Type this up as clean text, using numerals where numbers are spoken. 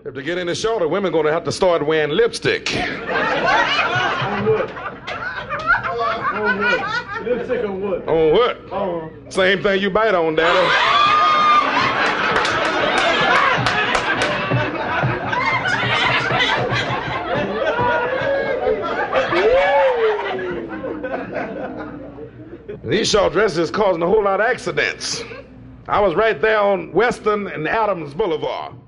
If they get any shorter, women going to have to start wearing lipstick. On what? On what? Lipstick on what? On what? Same thing you bite on, Daddy. These short dresses is causing a whole lot of accidents. I was right there on Western and Adams Boulevard.